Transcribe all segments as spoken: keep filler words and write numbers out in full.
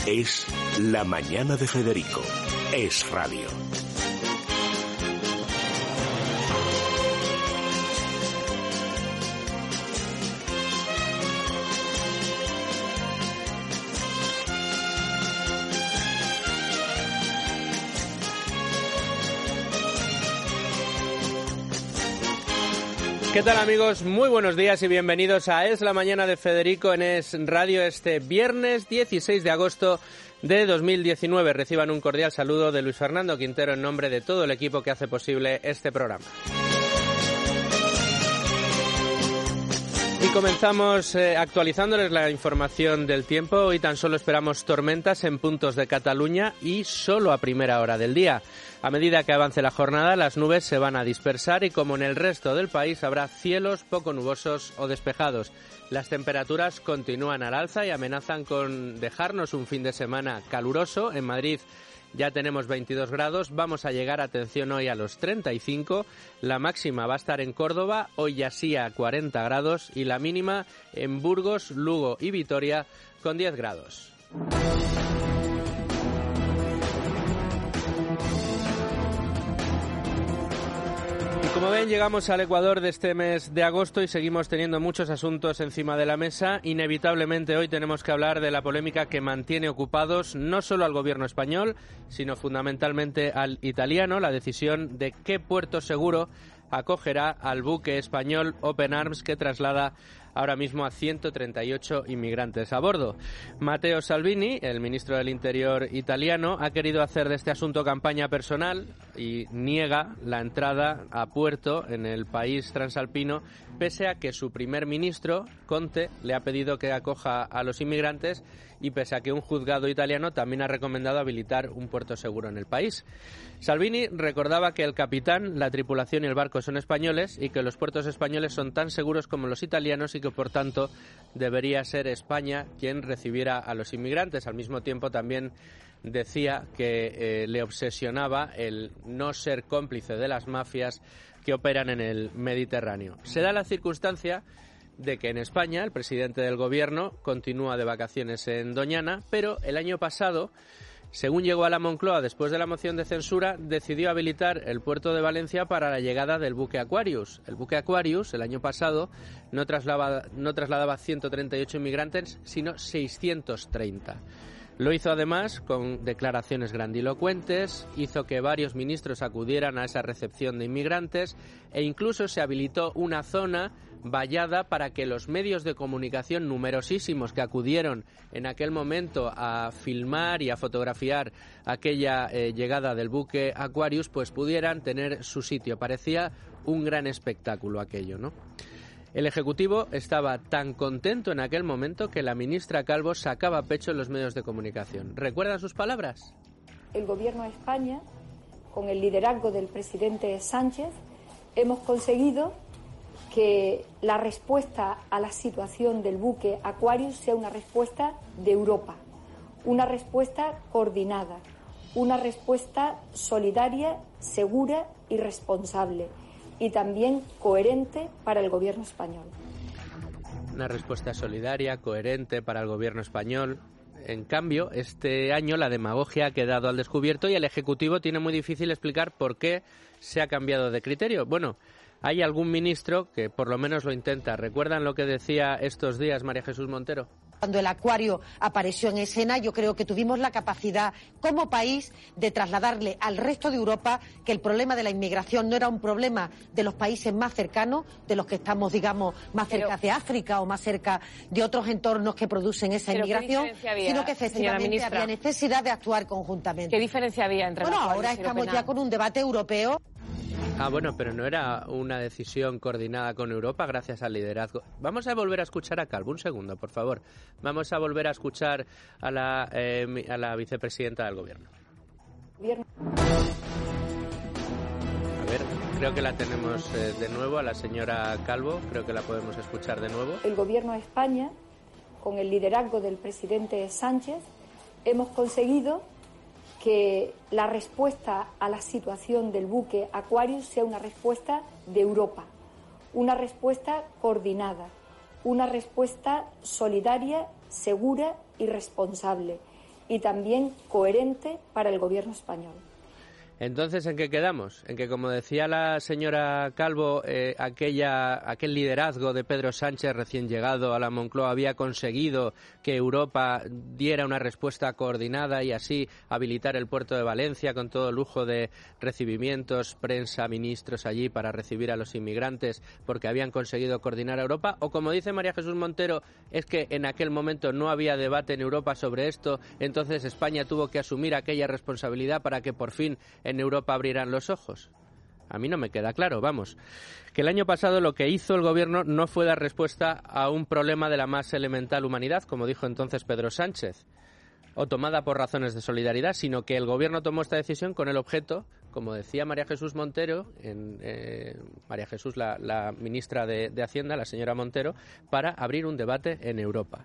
Es La Mañana de Federico. Es radio. ¿Qué tal, amigos? Muy buenos días y bienvenidos a Es la Mañana de Federico en Es Radio este viernes dieciséis de agosto de dos mil diecinueve. Reciban un cordial saludo de Luis Fernando Quintero en nombre de todo el equipo que hace posible este programa. Y comenzamos eh, actualizándoles la información del tiempo. Hoy tan solo esperamos tormentas en puntos de Cataluña y solo a primera hora del día. A medida que avance la jornada, las nubes se van a dispersar y, como en el resto del país, habrá cielos poco nubosos o despejados. Las temperaturas continúan al alza y amenazan con dejarnos un fin de semana caluroso. En Madrid ya tenemos veintidós grados, vamos a llegar, atención, hoy a los treinta y cinco. La máxima va a estar en Córdoba, hoy ya sí a cuarenta grados, y la mínima en Burgos, Lugo y Vitoria con diez grados. Como ven, llegamos al Ecuador de este mes de agosto y seguimos teniendo muchos asuntos encima de la mesa. Inevitablemente hoy tenemos que hablar de la polémica que mantiene ocupados no solo al gobierno español, sino fundamentalmente al italiano, la decisión de qué puerto seguro acogerá al buque español Open Arms, que traslada ahora mismo a ciento treinta y ocho inmigrantes a bordo. Matteo Salvini, el ministro del Interior italiano, ha querido hacer de este asunto campaña personal y niega la entrada a puerto en el país transalpino, pese a que su primer ministro, Conte, le ha pedido que acoja a los inmigrantes y pese a que un juzgado italiano también ha recomendado habilitar un puerto seguro en el país. Salvini recordaba que el capitán, la tripulación y el barco son españoles y que los puertos españoles son tan seguros como los italianos y que, por tanto, debería ser España quien recibiera a los inmigrantes. Al mismo tiempo, también decía que eh, le obsesionaba el no ser cómplice de las mafias que operan en el Mediterráneo. Se da la circunstancia de que en España el presidente del gobierno continúa de vacaciones en Doñana, pero el año pasado, según llegó a la Moncloa después de la moción de censura, decidió habilitar el puerto de Valencia para la llegada del buque Aquarius. El buque Aquarius, el año pasado, no trasladaba, no trasladaba ciento treinta y ocho inmigrantes, sino seiscientos treinta. Lo hizo además con declaraciones grandilocuentes, hizo que varios ministros acudieran a esa recepción de inmigrantes e incluso se habilitó una zona vallada para que los medios de comunicación numerosísimos que acudieron en aquel momento a filmar y a fotografiar aquella eh, llegada del buque Aquarius pues pudieran tener su sitio. Parecía un gran espectáculo aquello, ¿no? El Ejecutivo estaba tan contento en aquel momento que la ministra Calvo sacaba pecho en los medios de comunicación. ¿Recuerdan sus palabras? El Gobierno de España, con el liderazgo del presidente Sánchez, hemos conseguido que la respuesta a la situación del buque Aquarius sea una respuesta de Europa, una respuesta coordinada, una respuesta solidaria, segura y responsable, y también coherente para el gobierno español. Una respuesta solidaria, coherente para el gobierno español. En cambio, este año la demagogia ha quedado al descubierto y el Ejecutivo tiene muy difícil explicar por qué se ha cambiado de criterio. Bueno, hay algún ministro que por lo menos lo intenta. ¿Recuerdan lo que decía estos días María Jesús Montero? Cuando el Acuario apareció en escena, yo creo que tuvimos la capacidad como país de trasladarle al resto de Europa que el problema de la inmigración no era un problema de los países más cercanos, de los que estamos, digamos, más cerca Pero, de África o más cerca de otros entornos que producen esa inmigración, había, sino que efectivamente había necesidad de actuar conjuntamente. ¿Qué diferencia había entre Bueno, ahora estamos ya con un debate europeo. Ah, bueno, pero no era una decisión coordinada con Europa gracias al liderazgo. Vamos a volver a escuchar a Calvo, un segundo, por favor. Vamos a volver a escuchar a la, eh, a la vicepresidenta del Gobierno. Gobierno. A ver, creo que la tenemos eh, de nuevo, a la señora Calvo, creo que la podemos escuchar de nuevo. El Gobierno de España, con el liderazgo del presidente Sánchez, hemos conseguido que la respuesta a la situación del buque Aquarius sea una respuesta de Europa, una respuesta coordinada, una respuesta solidaria, segura y responsable, y también coherente para el Gobierno español. Entonces, ¿en qué quedamos? En que, como decía la señora Calvo, eh, aquella, aquel liderazgo de Pedro Sánchez recién llegado a la Moncloa había conseguido que Europa diera una respuesta coordinada y así habilitar el puerto de Valencia con todo lujo de recibimientos, prensa, ministros allí para recibir a los inmigrantes porque habían conseguido coordinar a Europa. O, como dice María Jesús Montero, es que en aquel momento no había debate en Europa sobre esto, entonces España tuvo que asumir aquella responsabilidad para que por fin en Europa abrirán los ojos. A mí no me queda claro, vamos. Que el año pasado lo que hizo el gobierno no fue dar respuesta a un problema de la más elemental humanidad, como dijo entonces Pedro Sánchez, o tomada por razones de solidaridad, sino que el gobierno tomó esta decisión con el objeto, como decía María Jesús Montero, en, eh, María Jesús, la, la ministra de, de Hacienda, la señora Montero, para abrir un debate en Europa.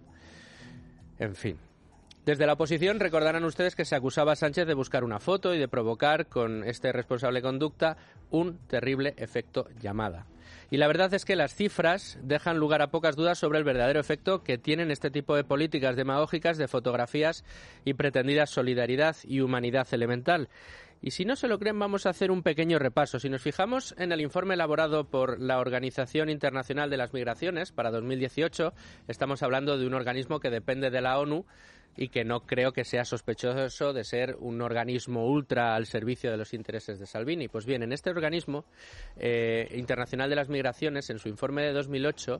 En fin. Desde la oposición recordarán ustedes que se acusaba a Sánchez de buscar una foto y de provocar con este responsable conducta un terrible efecto llamada. Y la verdad es que las cifras dejan lugar a pocas dudas sobre el verdadero efecto que tienen este tipo de políticas demagógicas de fotografías y pretendida solidaridad y humanidad elemental. Y si no se lo creen, vamos a hacer un pequeño repaso. Si nos fijamos en el informe elaborado por la Organización Internacional de las Migraciones para dos mil dieciocho, estamos hablando de un organismo que depende de la ONU y que no creo que sea sospechoso de ser un organismo ultra al servicio de los intereses de Salvini. Pues bien, en este organismo eh, internacional de las migraciones, en su informe de dos mil ocho,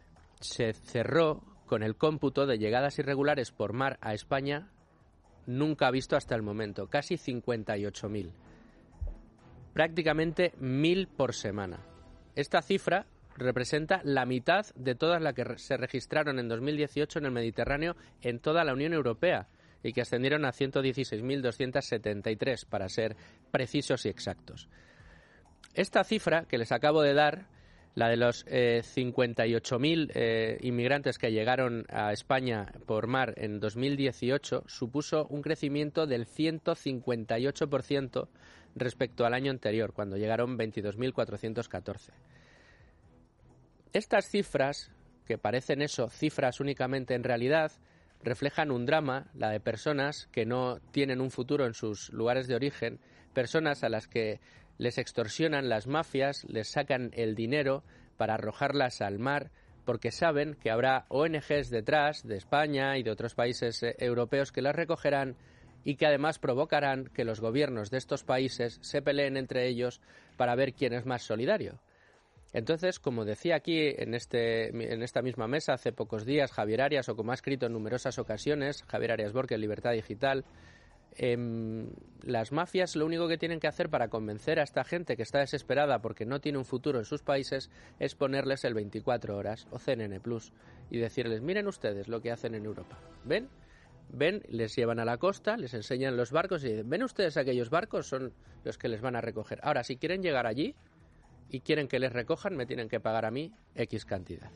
se cerró con el cómputo de llegadas irregulares por mar a España nunca visto hasta el momento, casi cincuenta y ocho mil. Prácticamente mil por semana. Esta cifra representa la mitad de todas las que se registraron en dos mil dieciocho en el Mediterráneo en toda la Unión Europea y que ascendieron a ciento dieciséis mil doscientos setenta y tres, para ser precisos y exactos. Esta cifra que les acabo de dar, la de los eh, cincuenta y ocho mil eh, inmigrantes que llegaron a España por mar en dos mil dieciocho, supuso un crecimiento del ciento cincuenta y ocho por ciento respecto al año anterior, cuando llegaron veintidós mil cuatrocientos catorce. Estas cifras, que parecen eso, cifras únicamente, en realidad reflejan un drama, la de personas que no tienen un futuro en sus lugares de origen, personas a las que les extorsionan las mafias, les sacan el dinero para arrojarlas al mar, porque saben que habrá O N Ges detrás de España y de otros países eh, europeos que las recogerán y que además provocarán que los gobiernos de estos países se peleen entre ellos para ver quién es más solidario. Entonces, como decía aquí en, este, en esta misma mesa hace pocos días Javier Arias, o como ha escrito en numerosas ocasiones Javier Arias Borque en Libertad Digital, eh, las mafias lo único que tienen que hacer para convencer a esta gente que está desesperada porque no tiene un futuro en sus países es ponerles el veinticuatro horas o C N N Plus y decirles, miren ustedes lo que hacen en Europa, ¿ven? Ven, les llevan a la costa, les enseñan los barcos y dicen, ven ustedes, aquellos barcos son los que les van a recoger. Ahora, si quieren llegar allí y quieren que les recojan, me tienen que pagar a mí X cantidad.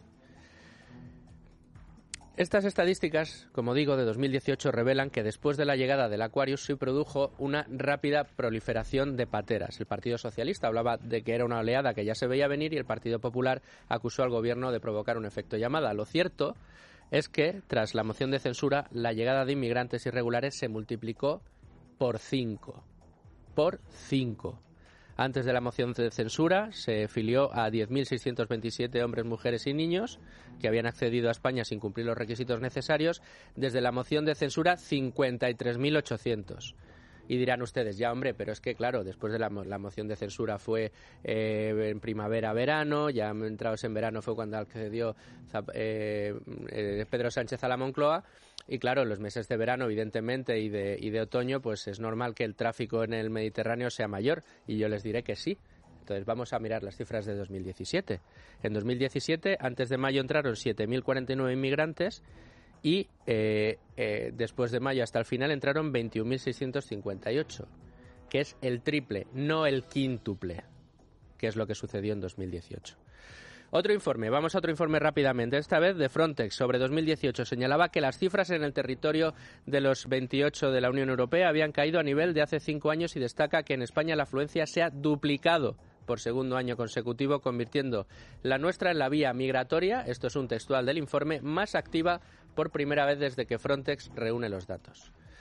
Estas estadísticas, como digo, de dos mil dieciocho revelan que después de la llegada del Aquarius se produjo una rápida proliferación de pateras. El Partido Socialista hablaba de que era una oleada que ya se veía venir y el Partido Popular acusó al Gobierno de provocar un efecto llamada. Lo cierto es que, tras la moción de censura, la llegada de inmigrantes irregulares se multiplicó por cinco. Por cinco. Antes de la moción de censura se filió a diez mil seiscientos veintisiete hombres, mujeres y niños que habían accedido a España sin cumplir los requisitos necesarios. Desde la moción de censura, cincuenta y tres mil ochocientos. Y dirán ustedes, ya hombre, pero es que claro, después de la, la moción de censura fue eh, en primavera-verano, ya entrados en verano fue cuando accedió eh, eh, Pedro Sánchez a la Moncloa. Y claro, en los meses de verano, evidentemente, y de, y de otoño, pues es normal que el tráfico en el Mediterráneo sea mayor. Y yo les diré que sí. Entonces vamos a mirar las cifras de dos mil diecisiete. En dos mil diecisiete, antes de mayo, entraron siete mil cuarenta y nueve inmigrantes y eh, eh, después de mayo hasta el final entraron veintiún mil seiscientos cincuenta y ocho, que es el triple, no el quíntuple, que es lo que sucedió en dos mil dieciocho. Otro informe, vamos a otro informe rápidamente, esta vez de Frontex, sobre dos mil dieciocho. Señalaba que las cifras en el territorio de los veintiocho de la Unión Europea habían caído a nivel de hace cinco años y destaca que en España la afluencia se ha duplicado por segundo año consecutivo, convirtiendo la nuestra en la vía migratoria, esto es un textual del informe, más activa por primera vez desde que Frontex reúne los datos.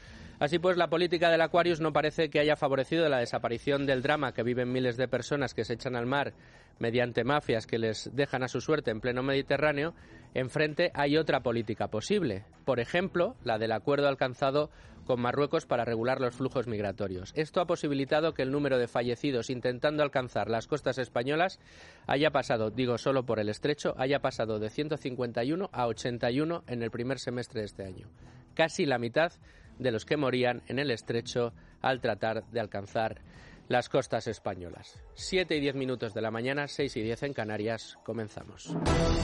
Así pues, la política del Aquarius no parece que haya favorecido la desaparición del drama que viven miles de personas que se echan al mar mediante mafias que les dejan a su suerte en pleno Mediterráneo. Enfrente hay otra política posible, por ejemplo, la del acuerdo alcanzado con Marruecos para regular los flujos migratorios. Esto ha posibilitado que el número de fallecidos intentando alcanzar las costas españolas haya pasado, digo solo por el estrecho, haya pasado de ciento cincuenta y uno a ochenta y uno en el primer semestre de este año. Casi la mitad de los que morían en el estrecho al tratar de alcanzar las costas españolas. Siete y diez minutos de la mañana, seis y diez en Canarias. Comenzamos.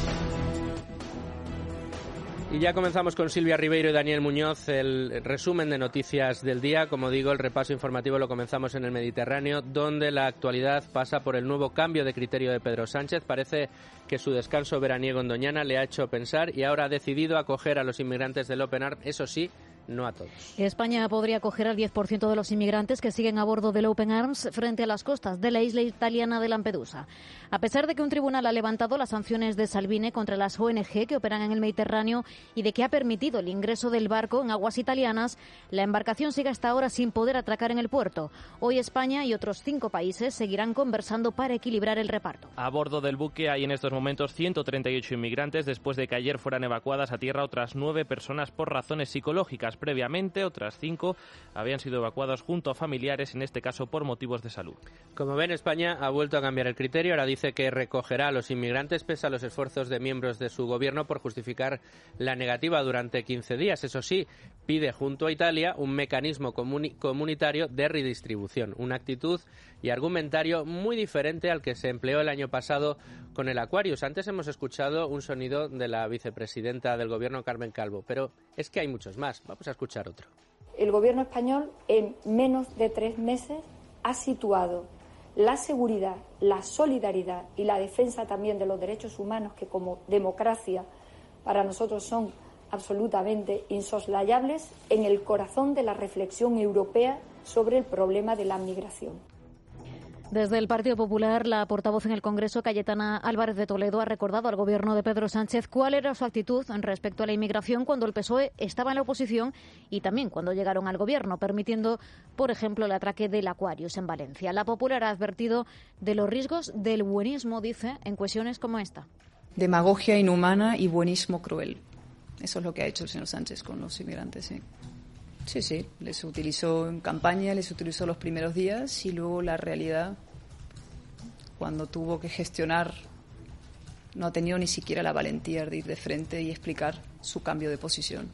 Y ya comenzamos con Silvia Ribeiro y Daniel Muñoz, el resumen de noticias del día. Como digo, el repaso informativo lo comenzamos en el Mediterráneo, donde la actualidad pasa por el nuevo cambio de criterio de Pedro Sánchez. Parece que su descanso veraniego en Doñana le ha hecho pensar y ahora ha decidido acoger a los inmigrantes del Open Arms, eso sí, no a todos. España podría acoger al diez por ciento de los inmigrantes que siguen a bordo del Open Arms frente a las costas de la isla italiana de Lampedusa. A pesar de que un tribunal ha levantado las sanciones de Salvini contra las O N Ge que operan en el Mediterráneo y de que ha permitido el ingreso del barco en aguas italianas, la embarcación sigue hasta ahora sin poder atracar en el puerto. Hoy España y otros cinco países seguirán conversando para equilibrar el reparto. A bordo del buque hay en estos momentos ciento treinta y ocho inmigrantes después de que ayer fueran evacuadas a tierra otras nueve personas por razones psicológicas. Previamente, otras cinco habían sido evacuadas junto a familiares, en este caso por motivos de salud. Como ven, España ha vuelto a cambiar el criterio. Ahora dice que recogerá a los inmigrantes pese a los esfuerzos de miembros de su gobierno por justificar la negativa durante quince días. Eso sí, pide junto a Italia un mecanismo comuni- comunitario de redistribución, una actitud y argumentario muy diferente al que se empleó el año pasado con el Aquarius. Antes hemos escuchado un sonido de la vicepresidenta del Gobierno, Carmen Calvo, pero es que hay muchos más. Vamos a escuchar otro. El Gobierno español en menos de tres meses ha situado la seguridad, la solidaridad y la defensa también de los derechos humanos, que como democracia para nosotros son absolutamente insoslayables, en el corazón de la reflexión europea sobre el problema de la migración. Desde el Partido Popular, la portavoz en el Congreso, Cayetana Álvarez de Toledo, ha recordado al Gobierno de Pedro Sánchez cuál era su actitud respecto a la inmigración cuando el P S O E estaba en la oposición y también cuando llegaron al Gobierno, permitiendo, por ejemplo, el atraque del Aquarius en Valencia. La Popular ha advertido de los riesgos del buenismo, dice, en cuestiones como esta. Demagogia inhumana y buenismo cruel. Eso es lo que ha hecho el señor Sánchez con los inmigrantes, sí. Sí, sí, les utilizó en campaña, les utilizó los primeros días y luego la realidad, cuando tuvo que gestionar, no ha tenido ni siquiera la valentía de ir de frente y explicar su cambio de posición.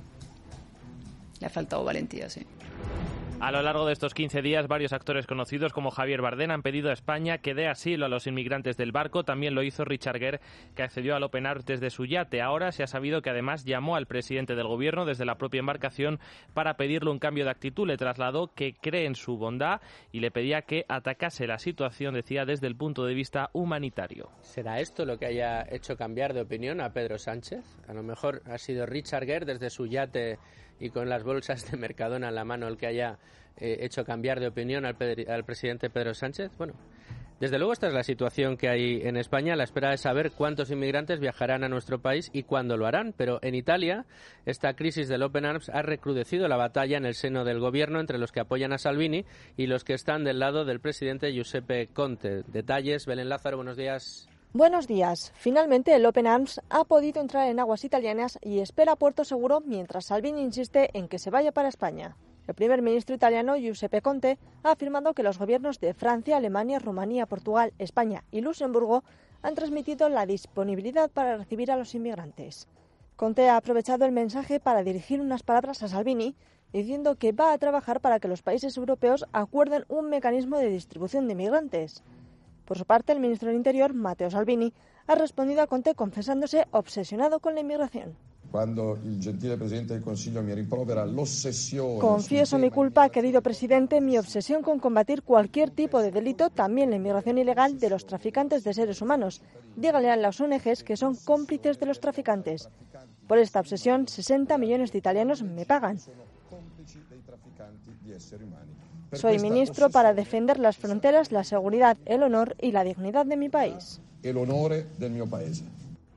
Le ha faltado valentía, sí. A lo largo de estos quince días, varios actores conocidos como Javier Bardem han pedido a España que dé asilo a los inmigrantes del barco. También lo hizo Richard Gere, que accedió al Open Arms desde su yate. Ahora se ha sabido que además llamó al presidente del gobierno desde la propia embarcación para pedirle un cambio de actitud. Le trasladó que cree en su bondad y le pedía que atacase la situación, decía, desde el punto de vista humanitario. ¿Será esto lo que haya hecho cambiar de opinión a Pedro Sánchez? A lo mejor ha sido Richard Gere desde su yate y con las bolsas de Mercadona en la mano el que haya eh, hecho cambiar de opinión al, pedri- al presidente Pedro Sánchez. Bueno, desde luego esta es la situación que hay en España. La espera es saber cuántos inmigrantes viajarán a nuestro país y cuándo lo harán. Pero en Italia, esta crisis del Open Arms ha recrudecido la batalla en el seno del gobierno entre los que apoyan a Salvini y los que están del lado del presidente Giuseppe Conte. Detalles, Belén Lázaro, buenos días. Buenos días. Finalmente el Open Arms ha podido entrar en aguas italianas y espera puerto seguro mientras Salvini insiste en que se vaya para España. El primer ministro italiano, Giuseppe Conte, ha afirmado que los gobiernos de Francia, Alemania, Rumanía, Portugal, España y Luxemburgo han transmitido la disponibilidad para recibir a los inmigrantes. Conte ha aprovechado el mensaje para dirigir unas palabras a Salvini, diciendo que va a trabajar para que los países europeos acuerden un mecanismo de distribución de inmigrantes. Por su parte, el ministro del Interior, Matteo Salvini, ha respondido a Conte confesándose obsesionado con la inmigración. Cuando el gentil presidente del Consiglio me rimprovera l'ossessione. Confieso mi culpa, querido presidente, mi obsesión con combatir cualquier tipo de delito, también la inmigración ilegal de los traficantes de seres humanos. Dígale a las O N Ges que son cómplices de los traficantes. Por esta obsesión, sesenta millones de italianos me pagan. Soy ministro para defender las fronteras, la seguridad, el honor y la dignidad de mi país. El honor del mio paese.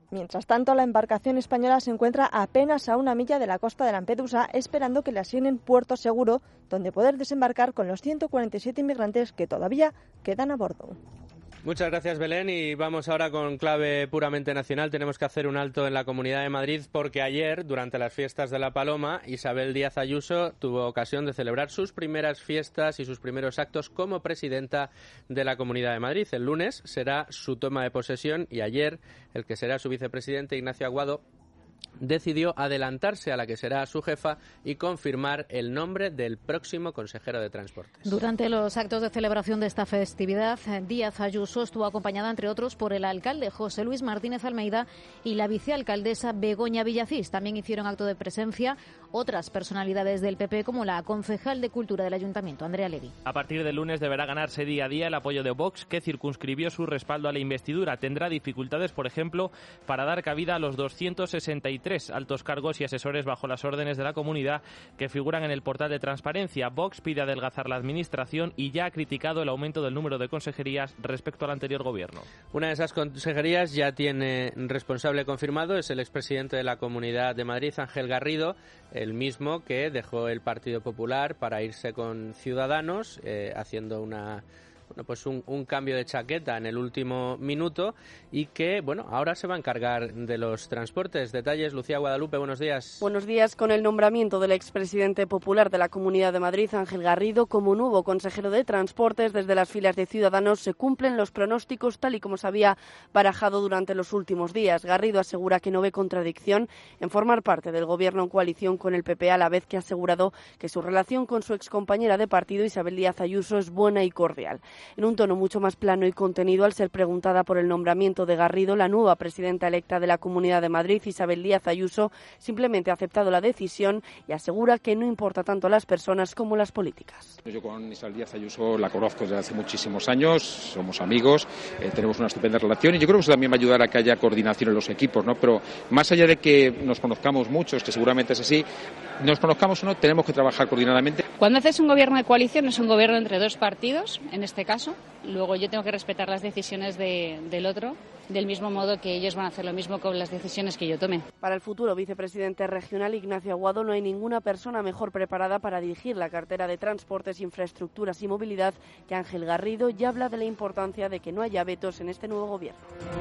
Mientras tanto, la embarcación española se encuentra apenas a una milla de la costa de Lampedusa, esperando que le asignen puerto seguro donde poder desembarcar con los ciento cuarenta y siete inmigrantes que todavía quedan a bordo. Muchas gracias, Belén, y vamos ahora con clave puramente nacional. Tenemos que hacer un alto en la Comunidad de Madrid porque ayer, durante las fiestas de la Paloma, Isabel Díaz Ayuso tuvo ocasión de celebrar sus primeras fiestas y sus primeros actos como presidenta de la Comunidad de Madrid. El lunes será su toma de posesión y ayer el que será su vicepresidente, Ignacio Aguado, decidió adelantarse a la que será su jefa y confirmar el nombre del próximo consejero de Transportes. Durante los actos de celebración de esta festividad, Díaz Ayuso estuvo acompañada, entre otros, por el alcalde José Luis Martínez Almeida y la vicealcaldesa Begoña Villacís. También hicieron acto de presencia otras personalidades del P P, como la concejal de Cultura del Ayuntamiento, Andrea Levy. A partir del lunes deberá ganarse día a día el apoyo de Vox, que circunscribió su respaldo a la investidura. Tendrá dificultades, por ejemplo, para dar cabida a los doscientos sesenta y tres altos cargos y asesores bajo las órdenes de la comunidad que figuran en el portal de transparencia. Vox pide adelgazar la administración y ya ha criticado el aumento del número de consejerías respecto al anterior gobierno. Una de esas consejerías ya tiene responsable confirmado, es el expresidente de la Comunidad de Madrid, Ángel Garrido, el mismo que dejó el Partido Popular para irse con Ciudadanos, eh, haciendo una... Bueno, pues un, un cambio de chaqueta en el último minuto y que, bueno, ahora se va a encargar de los transportes. Detalles, Lucía Guadalupe, buenos días. Buenos días. Con el nombramiento del expresidente popular de la Comunidad de Madrid, Ángel Garrido, como nuevo consejero de Transportes, desde las filas de Ciudadanos se cumplen los pronósticos tal y como se había barajado durante los últimos días. Garrido asegura que no ve contradicción en formar parte del gobierno en coalición con el P P, a la vez que ha asegurado que su relación con su excompañera de partido, Isabel Díaz Ayuso, es buena y cordial. En un tono mucho más plano y contenido, al ser preguntada por el nombramiento de Garrido, la nueva presidenta electa de la Comunidad de Madrid, Isabel Díaz Ayuso, simplemente ha aceptado la decisión y asegura que no importa tanto las personas como las políticas. Yo con Isabel Díaz Ayuso la conozco desde hace muchísimos años, somos amigos, eh, tenemos una estupenda relación y yo creo que eso también va a ayudar a que haya coordinación en los equipos, ¿no? Pero más allá de que nos conozcamos muchos, que seguramente es así, nos conozcamos o no, tenemos que trabajar coordinadamente. Cuando haces un gobierno de coalición es un gobierno entre dos partidos, en este caso. Luego yo tengo que respetar las decisiones de, del otro, del mismo modo que ellos van a hacer lo mismo con las decisiones que yo tome. Para el futuro vicepresidente regional Ignacio Aguado no hay ninguna persona mejor preparada para dirigir la cartera de Transportes, Infraestructuras y Movilidad que Ángel Garrido, y habla de la importancia de que no haya vetos en este nuevo gobierno.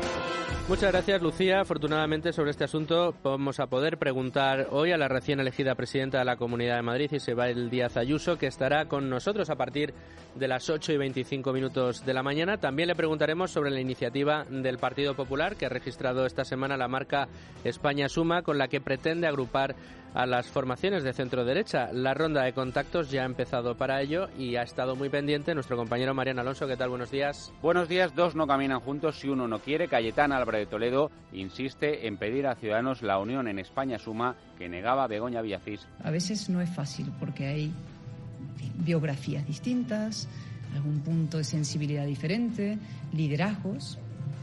Muchas gracias, Lucía. Afortunadamente, sobre este asunto vamos a poder preguntar hoy a la recién elegida presidenta de la Comunidad de Madrid, Isabel Díaz Ayuso, que estará con nosotros a partir de las ocho y veinticinco minutos de la mañana. También le preguntaremos sobre la iniciativa del Partido Popular, que ha registrado esta semana la marca España Suma, con la que pretende agrupar a las formaciones de centro-derecha. La ronda de contactos ya ha empezado para ello y ha estado muy pendiente nuestro compañero Mariano Alonso. ¿Qué tal? Buenos días. Buenos días. Dos no caminan juntos si uno no quiere. Cayetana Álvarez de Toledo insiste en pedir a Ciudadanos la unión en España Suma, que negaba Begoña Villacís. A veces no es fácil porque hay biografías distintas, algún punto de sensibilidad diferente, liderazgos,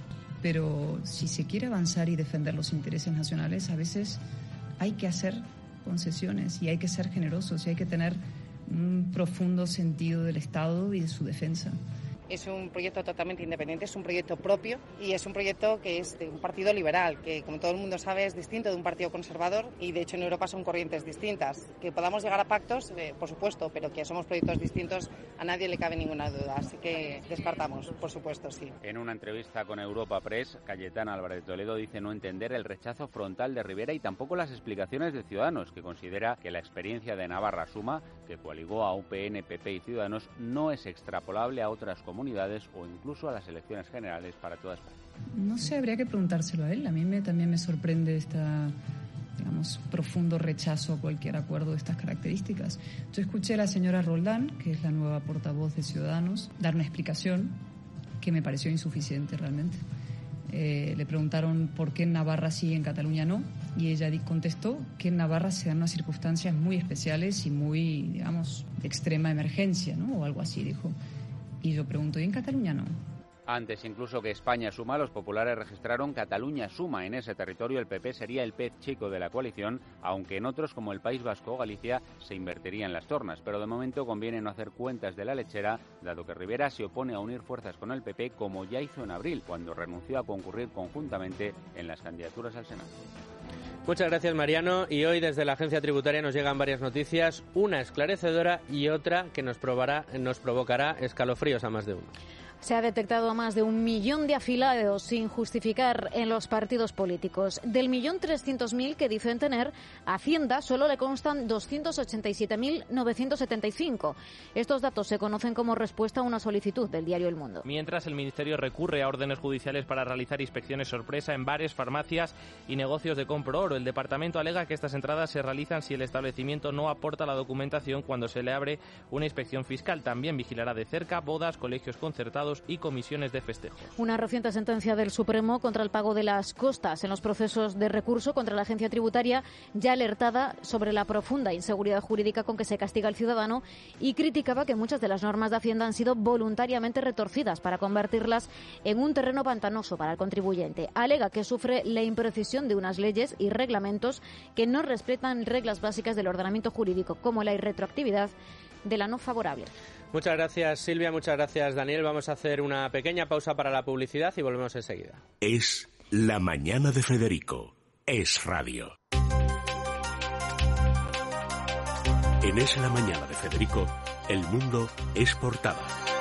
pero si se quiere avanzar y defender los intereses nacionales, a veces hay que hacer concesiones y hay que ser generosos y hay que tener un profundo sentido del Estado y de su defensa. Es un proyecto totalmente independiente, es un proyecto propio y es un proyecto que es de un partido liberal, que como todo el mundo sabe es distinto de un partido conservador y de hecho en Europa son corrientes distintas. Que podamos llegar a pactos, eh, por supuesto, pero que somos proyectos distintos a nadie le cabe ninguna duda, así que descartamos, por supuesto, sí. En una entrevista con Europa Press, Cayetana Álvarez de Toledo dice no entender el rechazo frontal de Rivera y tampoco las explicaciones de Ciudadanos, que considera que la experiencia de Navarra Suma, que coaligó a U P N, P P y Ciudadanos, no es extrapolable a otras comunidades o incluso a las elecciones generales para toda España. No sé, habría que preguntárselo a él. A mí me, también me sorprende esta, digamos, profundo rechazo a cualquier acuerdo de estas características. Yo escuché a la señora Roldán, que es la nueva portavoz de Ciudadanos, dar una explicación que me pareció insuficiente realmente. Eh, le preguntaron por qué en Navarra sí y en Cataluña no, y ella contestó que en Navarra se dan unas circunstancias muy especiales y muy, digamos, de extrema emergencia, ¿no? O algo así, dijo. Y yo pregunto, ¿y en Cataluña no? Antes incluso que España suma, los populares registraron Cataluña suma. En ese territorio el P P sería el pez chico de la coalición, aunque en otros como el País Vasco o Galicia se invertirían las tornas. Pero de momento conviene no hacer cuentas de la lechera, dado que Rivera se opone a unir fuerzas con el P P como ya hizo en abril, cuando renunció a concurrir conjuntamente en las candidaturas al Senado. Muchas gracias, Mariano. Y hoy desde la Agencia Tributaria nos llegan varias noticias, una esclarecedora y otra que nos, probará, nos provocará escalofríos a más de uno. Se ha detectado a más de un millón de afiliados sin justificar en los partidos políticos. Del millón trescientos mil que dicen tener, Hacienda solo le constan doscientos ochenta y siete mil novecientos setenta y cinco. Estos datos se conocen como respuesta a una solicitud del diario El Mundo. Mientras, el Ministerio recurre a órdenes judiciales para realizar inspecciones sorpresa en bares, farmacias y negocios de compro oro. El departamento alega que estas entradas se realizan si el establecimiento no aporta la documentación cuando se le abre una inspección fiscal. También vigilará de cerca bodas, colegios concertados y comisiones de festejos. Una reciente sentencia del Supremo contra el pago de las costas en los procesos de recurso contra la agencia tributaria, ya alertada sobre la profunda inseguridad jurídica con que se castiga al ciudadano, y criticaba que muchas de las normas de Hacienda han sido voluntariamente retorcidas para convertirlas en un terreno pantanoso para el contribuyente. Alega que sufre la imprecisión de unas leyes y reglamentos que no respetan reglas básicas del ordenamiento jurídico, como la irretroactividad de la no favorable. Muchas gracias, Silvia, muchas gracias, Daniel. Vamos a hacer una pequeña pausa para la publicidad y volvemos enseguida. Es La Mañana de Federico. Es radio. En Es La Mañana de Federico, el mundo es portada.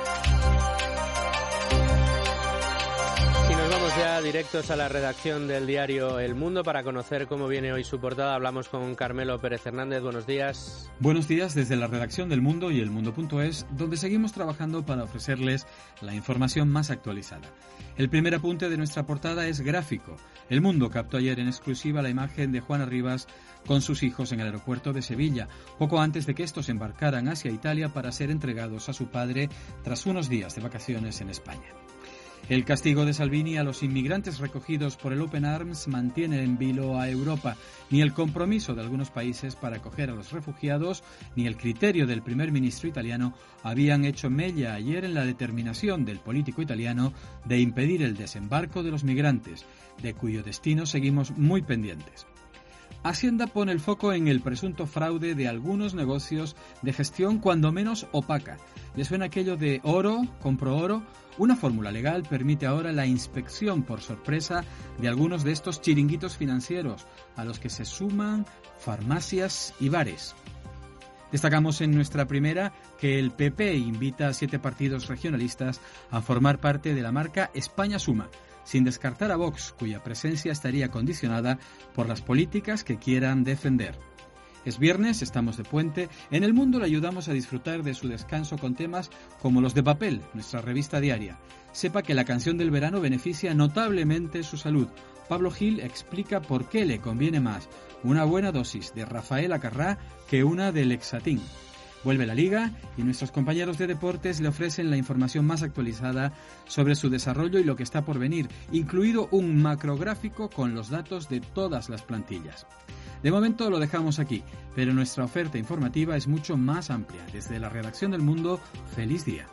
Y nos vamos ya directos a la redacción del diario El Mundo para conocer cómo viene hoy su portada. Hablamos con Carmelo Pérez Hernández. Buenos días. Buenos días desde la redacción del Mundo y elmundo punto es, donde seguimos trabajando para ofrecerles la información más actualizada. El primer apunte de nuestra portada es gráfico. El Mundo captó ayer en exclusiva la imagen de Juana Rivas con sus hijos en el aeropuerto de Sevilla, poco antes de que estos embarcaran hacia Italia para ser entregados a su padre tras unos días de vacaciones en España. El castigo de Salvini a los inmigrantes recogidos por el Open Arms mantiene en vilo a Europa. Ni el compromiso de algunos países para acoger a los refugiados, ni el criterio del primer ministro italiano habían hecho mella ayer en la determinación del político italiano de impedir el desembarco de los migrantes, de cuyo destino seguimos muy pendientes. Hacienda pone el foco en el presunto fraude de algunos negocios de gestión cuando menos opaca. ¿Les suena aquello de oro, compro oro? Una fórmula legal permite ahora la inspección por sorpresa de algunos de estos chiringuitos financieros, a los que se suman farmacias y bares. Destacamos en nuestra primera que el P P invita a siete partidos regionalistas a formar parte de la marca España Suma, sin descartar a Vox, cuya presencia estaría condicionada por las políticas que quieran defender. Es viernes, estamos de puente. En El Mundo le ayudamos a disfrutar de su descanso con temas como los de Papel, nuestra revista diaria. Sepa que la canción del verano beneficia notablemente su salud. Pablo Gil explica por qué le conviene más una buena dosis de Rafael Acarrá que una de Lexatin. Vuelve la Liga y nuestros compañeros de deportes le ofrecen la información más actualizada sobre su desarrollo y lo que está por venir, incluido un macrográfico con los datos de todas las plantillas. De momento lo dejamos aquí, pero nuestra oferta informativa es mucho más amplia. Desde la redacción del Mundo, feliz día.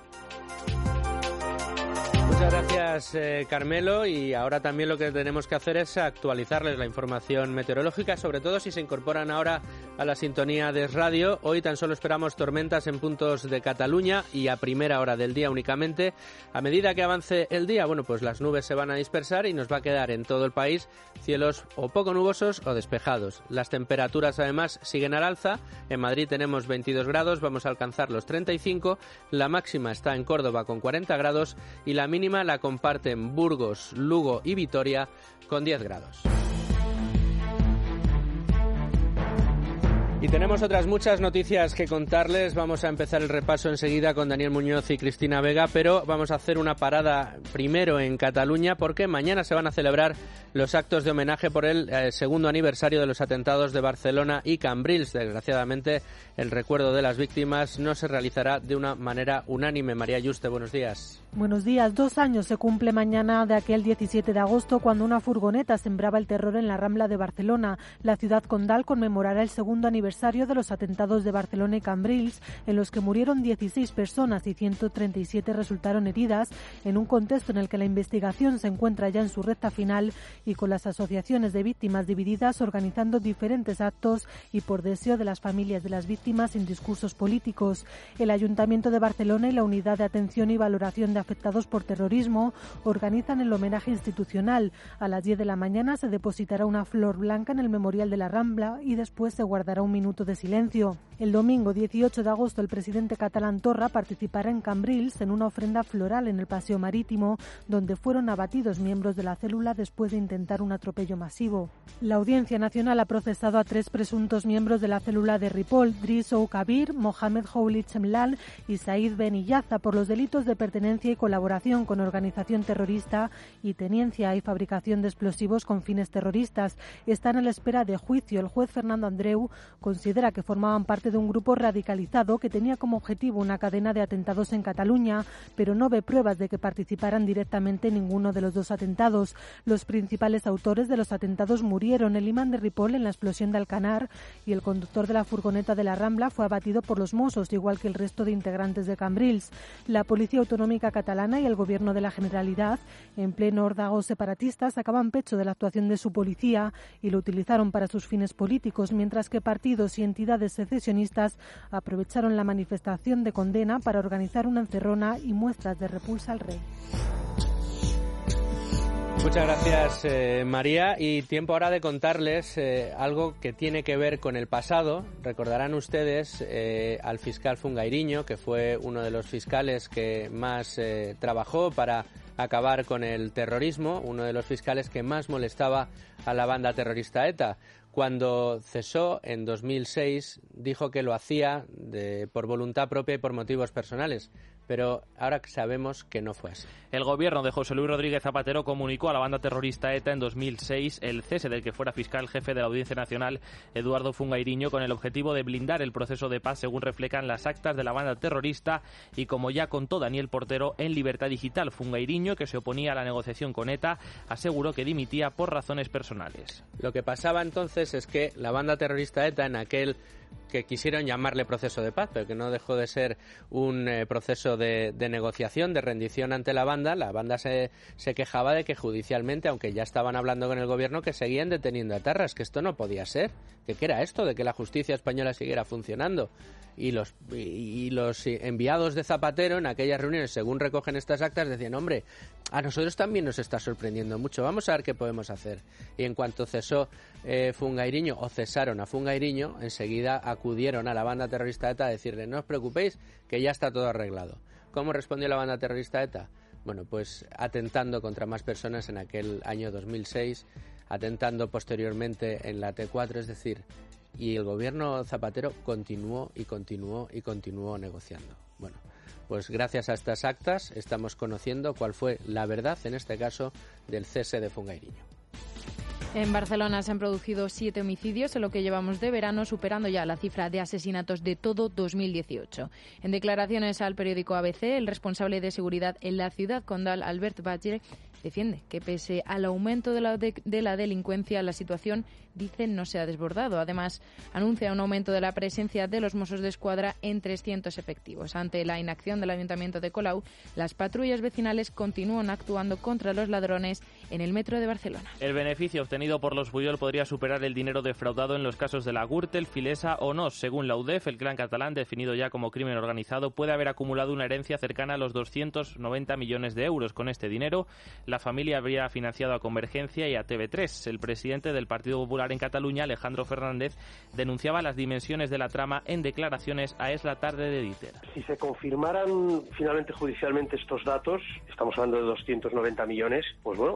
Muchas gracias, eh, Carmelo, y ahora también lo que tenemos que hacer es actualizarles la información meteorológica, sobre todo si se incorporan ahora a la sintonía de Radio. Hoy tan solo esperamos tormentas en puntos de Cataluña y a primera hora del día únicamente. A medida que avance el día, bueno, pues las nubes se van a dispersar y nos va a quedar en todo el país cielos o poco nubosos o despejados. Las temperaturas además siguen al alza. En Madrid tenemos veintidós grados, vamos a alcanzar los treinta y cinco. La máxima está en Córdoba con cuarenta grados y la mínima la comparten Burgos, Lugo y Vitoria con diez grados. Y tenemos otras muchas noticias que contarles. Vamos a empezar el repaso enseguida con Daniel Muñoz y Cristina Vega, pero vamos a hacer una parada primero en Cataluña porque mañana se van a celebrar los actos de homenaje por el eh, segundo aniversario de los atentados de Barcelona y Cambrils. Desgraciadamente, el recuerdo de las víctimas no se realizará de una manera unánime. María Yuste, buenos días. Buenos días. Dos años se cumple mañana de aquel diecisiete de agosto cuando una furgoneta sembraba el terror en la Rambla de Barcelona. La ciudad condal conmemorará el segundo aniversario aniversario de los atentados de Barcelona y Cambrils, en los que murieron dieciséis personas y ciento treinta y siete resultaron heridas, en un contexto en el que la investigación se encuentra ya en su recta final y con las asociaciones de víctimas divididas organizando diferentes actos y por deseo de las familias de las víctimas sin discursos políticos. El Ayuntamiento de Barcelona y la Unidad de Atención y Valoración de Afectados por Terrorismo organizan el homenaje institucional. A las diez de la mañana se depositará una flor blanca en el Memorial de la Rambla y después se guardará un minuto de silencio. El domingo dieciocho de agosto el presidente catalán Torra participará en Cambrils en una ofrenda floral en el Paseo Marítimo, donde fueron abatidos miembros de la célula después de intentar un atropello masivo. La Audiencia Nacional ha procesado a tres presuntos miembros de la célula de Ripoll, Driss Ou Kabir, Mohamed Houli Chemlal y Said Ben Iyaza, por los delitos de pertenencia y colaboración con organización terrorista y tenencia y fabricación de explosivos con fines terroristas. Están a la espera de juicio. El juez Fernando Andreu considera que formaban parte de un grupo radicalizado que tenía como objetivo una cadena de atentados en Cataluña, pero no ve pruebas de que participaran directamente en ninguno de los dos atentados. Los principales autores de los atentados murieron: el imán de Ripoll en la explosión de Alcanar y el conductor de la furgoneta de la Rambla fue abatido por los Mossos, igual que el resto de integrantes de Cambrils. La Policía Autonómica Catalana y el Gobierno de la Generalidad, en pleno órdago separatista, sacaban pecho de la actuación de su policía y lo utilizaron para sus fines políticos, mientras que partidos y entidades secesionistas aprovecharon la manifestación de condena para organizar una encerrona y muestras de repulsa al rey. Muchas gracias, eh, María. Y tiempo ahora de contarles eh, algo que tiene que ver con el pasado. Recordarán ustedes eh, al fiscal Fungairiño, que fue uno de los fiscales que más eh, trabajó para acabar con el terrorismo, uno de los fiscales que más molestaba a la banda terrorista ETA. Cuando cesó en dos mil seis, dijo que lo hacía de, por voluntad propia y por motivos personales. Pero ahora sabemos que no fue así. El gobierno de José Luis Rodríguez Zapatero comunicó a la banda terrorista ETA en dos mil seis el cese del que fuera fiscal jefe de la Audiencia Nacional, Eduardo Fungairiño, con el objetivo de blindar el proceso de paz, según reflejan las actas de la banda terrorista, y como ya contó Daniel Portero en Libertad Digital, Fungairiño, que se oponía a la negociación con ETA, aseguró que dimitía por razones personales. Lo que pasaba entonces es que la banda terrorista ETA, en aquel que quisieron llamarle proceso de paz, pero que no dejó de ser un eh, proceso de, de negociación, de rendición ante la banda, la banda se, se quejaba de que judicialmente, aunque ya estaban hablando con el gobierno, que seguían deteniendo a etarras, que esto no podía ser, que qué era esto de que la justicia española siguiera funcionando. Y los, y los enviados de Zapatero en aquellas reuniones, según recogen estas actas, decían, hombre, a nosotros también nos está sorprendiendo mucho, vamos a ver qué podemos hacer. Y en cuanto cesó eh, Fungairiño, o cesaron a Fungairiño, enseguida acudieron a la banda terrorista ETA a decirle, no os preocupéis, que ya está todo arreglado. ¿Cómo respondió la banda terrorista ETA? Bueno, pues atentando contra más personas en aquel año dos mil seis, atentando posteriormente en la T cuatro, es decir, y el gobierno Zapatero continuó y continuó y continuó negociando. Bueno, pues gracias a estas actas estamos conociendo cuál fue la verdad, en este caso, del cese de Fungairiño. En Barcelona se han producido siete homicidios en lo que llevamos de verano, superando ya la cifra de asesinatos de todo dos mil dieciocho. En declaraciones al periódico A B C, el responsable de seguridad en la ciudad condal, Albert Batlle, defiende que pese al aumento de la, de, de la delincuencia, la situación, dicen, no se ha desbordado. Además, anuncia un aumento de la presencia de los Mossos de Escuadra en trescientos efectivos. Ante la inacción del Ayuntamiento de Colau, las patrullas vecinales continúan actuando contra los ladrones en el metro de Barcelona. El beneficio obtenido por los Pujol podría superar el dinero defraudado en los casos de la Gürtel, Filesa o Nos. Según la U D E F, el clan catalán, definido ya como crimen organizado, puede haber acumulado una herencia cercana a los doscientos noventa millones de euros. Con este dinero, la familia habría financiado a Convergencia y a T V tres. El presidente del Partido Popular en Cataluña, Alejandro Fernández, denunciaba las dimensiones de la trama en declaraciones a Es la Tarde de Dieter. Si se confirmaran finalmente judicialmente estos datos, estamos hablando de doscientos noventa millones, pues bueno,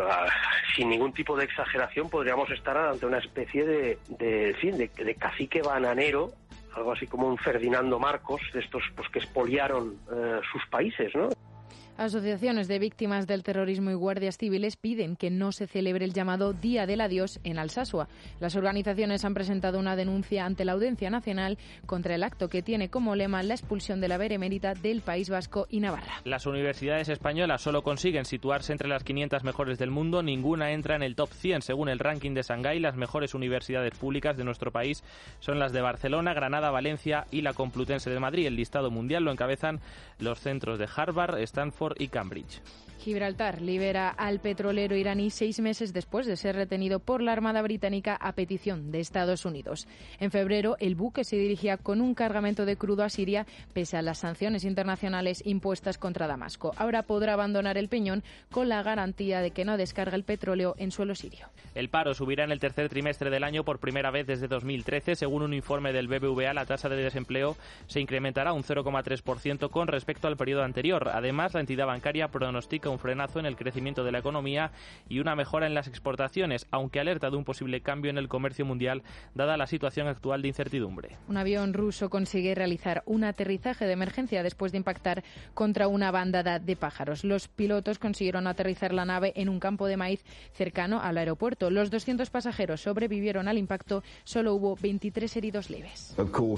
sin ningún tipo de exageración podríamos estar ante una especie de, de, en fin, de, de cacique bananero, algo así como un Ferdinando Marcos, de estos pues que expoliaron eh, sus países, ¿no? Asociaciones de víctimas del terrorismo y guardias civiles piden que no se celebre el llamado Día del Adiós en Alsasua. Las organizaciones han presentado una denuncia ante la Audiencia Nacional contra el acto que tiene como lema la expulsión de la benemérita del País Vasco y Navarra. Las universidades españolas solo consiguen situarse entre las quinientas mejores del mundo, ninguna entra en el top cien. Según el ranking de Shanghái, las mejores universidades públicas de nuestro país son las de Barcelona, Granada, Valencia y la Complutense de Madrid. El listado mundial lo encabezan los centros de Harvard, Stanford y Cambridge. Gibraltar libera al petrolero iraní seis meses después de ser retenido por la Armada británica a petición de Estados Unidos. En febrero, el buque se dirigía con un cargamento de crudo a Siria pese a las sanciones internacionales impuestas contra Damasco. Ahora podrá abandonar el peñón con la garantía de que no descarga el petróleo en suelo sirio. El paro subirá en el tercer trimestre del año por primera vez desde dos mil trece. Según un informe del B B V A, la tasa de desempleo se incrementará un cero coma tres por ciento con respecto al periodo anterior. Además, la entidad bancaria pronostica un frenazo en el crecimiento de la economía y una mejora en las exportaciones, aunque alerta de un posible cambio en el comercio mundial dada la situación actual de incertidumbre. Un avión ruso consigue realizar un aterrizaje de emergencia después de impactar contra una bandada de pájaros. Los pilotos consiguieron aterrizar la nave en un campo de maíz cercano al aeropuerto. Los doscientos pasajeros sobrevivieron al impacto, solo hubo veintitrés heridos leves.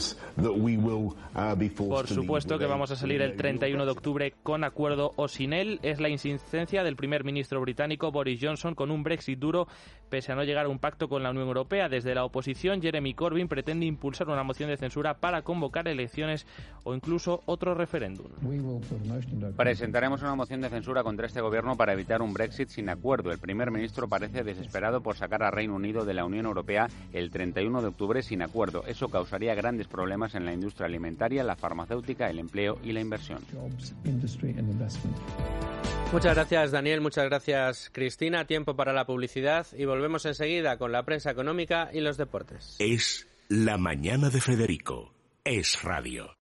Por supuesto que vamos a salir el treinta y uno de octubre con acuerdo o sin él. Es la insistencia del primer ministro británico Boris Johnson con un Brexit duro pese a no llegar a un pacto con la Unión Europea. Desde la oposición, Jeremy Corbyn pretende impulsar una moción de censura para convocar elecciones o incluso otro referéndum. Presentaremos una moción de censura contra este gobierno para evitar un Brexit sin acuerdo. El primer ministro parece desesperado por sacar a Reino Unido de la Unión Europea el treinta y uno de octubre sin acuerdo. Eso causaría grandes problemas en la industria alimentaria, la farmacéutica, el empleo y la inversión. Muchas gracias, Daniel. Muchas gracias, Cristina. Tiempo para la publicidad y volvemos enseguida con la prensa económica y los deportes. Es La Mañana de Federico. Es Radio.